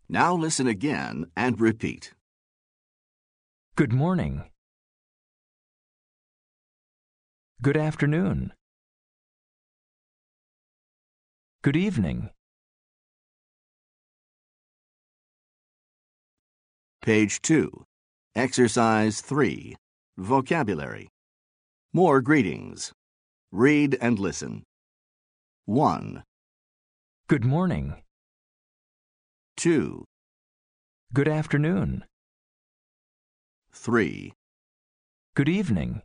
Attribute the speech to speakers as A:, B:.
A: Now listen again and repeat.
B: Good morning. Good afternoon. Good evening.
A: Page 2. Exercise 3. Vocabulary. More greetings. Read and listen. 1,
B: Good morning.
A: 2,
B: Good afternoon.
A: 3.
B: Good evening.